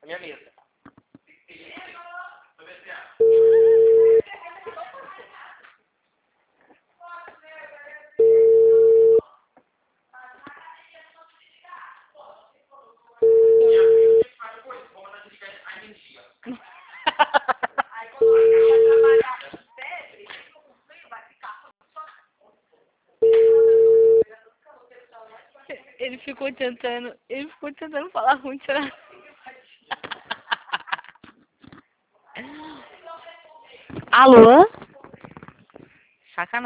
Minha mesa. Ele ficou tentando falar ruim, será? Alô? Sacanagem.